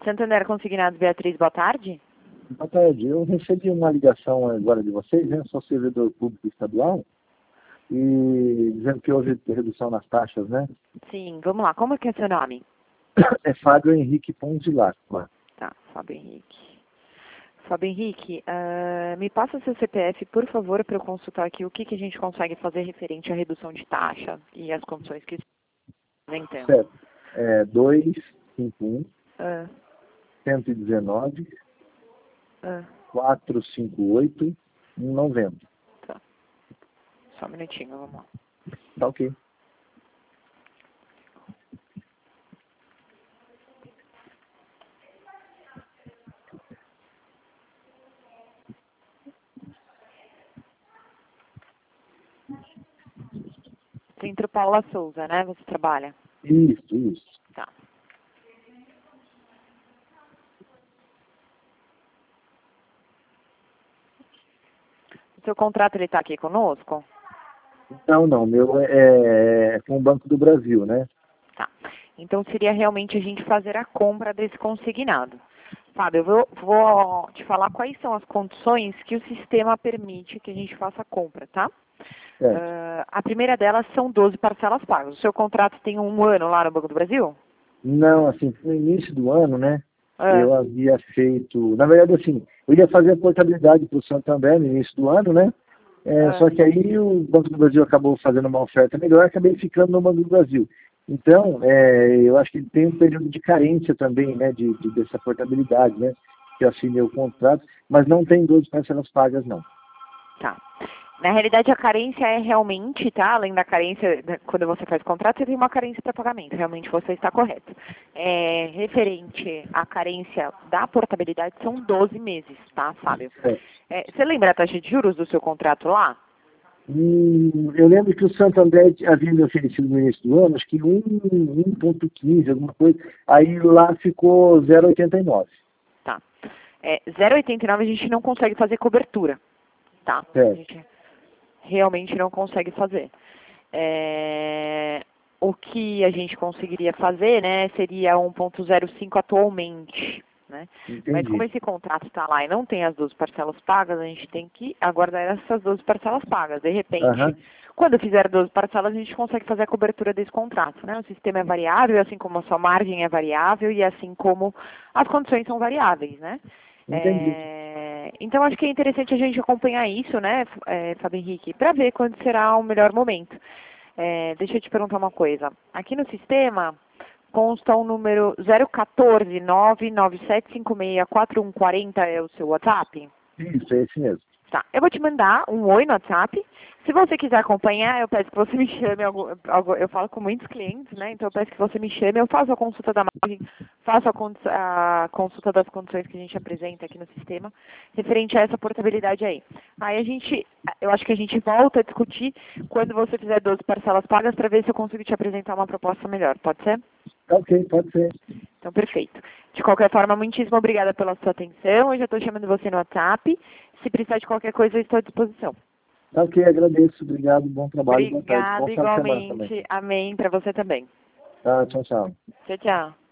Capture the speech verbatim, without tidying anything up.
Santander Consignados, Beatriz, boa tarde. Boa tarde. Eu recebi uma ligação agora de vocês, né? Sou servidor público estadual, e dizendo que houve redução nas taxas, né? Sim, vamos lá. Como é que é seu nome? É Fábio Henrique Ponzilar. Tá, Fábio Henrique. Fábio Henrique, uh, me passa seu C P F, por favor, para eu consultar aqui o que, que a gente consegue fazer referente à redução de taxa e as condições que apresentamos. Certo. É dois cinco um, Uh, cento e dezenove, uh, quatrocentos e cinquenta e oito, noventa. tá. Só um minutinho, vamos lá. Tá ok. Centro Paula Souza, né? Você trabalha? Isso, isso. Tá. O seu contrato, ele está aqui conosco? Não, não. Meu é, é com o Banco do Brasil, né? Tá. Então, seria realmente a gente fazer a compra desse consignado. Fábio, eu vou, vou te falar quais são as condições que o sistema permite que a gente faça a compra, tá? Uh, a primeira delas são doze parcelas pagas. O seu contrato tem um ano lá no Banco do Brasil? Não, assim, no início do ano, né? Ah. Eu havia feito... Na verdade, assim, eu ia fazer a portabilidade para o Santander no início do ano, né? É, Ah. Só que aí o Banco do Brasil acabou fazendo uma oferta melhor e acabei ficando no Banco do Brasil. Então, é, eu acho que ele tem um período de carência também, né? De, de, dessa portabilidade, né? Que eu assinei o contrato, mas não tem doze parcelas pagas, não. Tá. Na realidade, a carência é realmente, tá? Além da carência, quando você faz o contrato, você tem uma carência para pagamento. Realmente você está correto. É, referente à carência da portabilidade, são doze meses, tá, Fábio? É. É, você lembra a taxa de juros do seu contrato lá? Hum, eu lembro que o Santander havia me oferecido no início do ano, acho que um ponto quinze, alguma coisa. Aí lá ficou zero vírgula oitenta e nove. Tá. É, zero vírgula oitenta e nove a gente não consegue fazer cobertura, tá? É. A gente realmente não consegue fazer. É, o que a gente conseguiria fazer, né, seria um ponto zero cinco atualmente, né? Mas como esse contrato está lá e não tem as doze parcelas pagas, a gente tem que aguardar essas doze parcelas pagas. De repente, Uhum. quando fizer doze parcelas, a gente consegue fazer a cobertura desse contrato, né? O sistema é variável, assim como a sua margem é variável e assim como as condições são variáveis, né? Entendi. É, então, acho que é interessante a gente acompanhar isso, né, é, Fábio Henrique, para ver quando será o melhor momento. É, deixa eu te perguntar uma coisa. Aqui no sistema consta o número zero um quatro nove nove sete cinco seis quatro um quatro zero, é o seu WhatsApp? Isso, é esse mesmo. Tá, eu vou te mandar um oi no WhatsApp. Se você quiser acompanhar, eu peço que você me chame, algum, algum, eu falo com muitos clientes, né? Então eu peço que você me chame, eu faço a consulta da margem, faço a, a consulta das condições que a gente apresenta aqui no sistema, referente a essa portabilidade aí. Aí a gente, eu acho que a gente volta a discutir quando você fizer doze parcelas pagas para ver se eu consigo te apresentar uma proposta melhor, pode ser? Ok, pode ser. Então, perfeito. De qualquer forma, muitíssimo obrigada pela sua atenção. Eu já estou chamando você no WhatsApp. Se precisar de qualquer coisa, eu estou à disposição. Ok, agradeço. Obrigado, bom trabalho, boa tarde. Obrigada, Bom final de semana também. igualmente. Amém. Para você também. Tá, tchau, tchau. Tchau, tchau.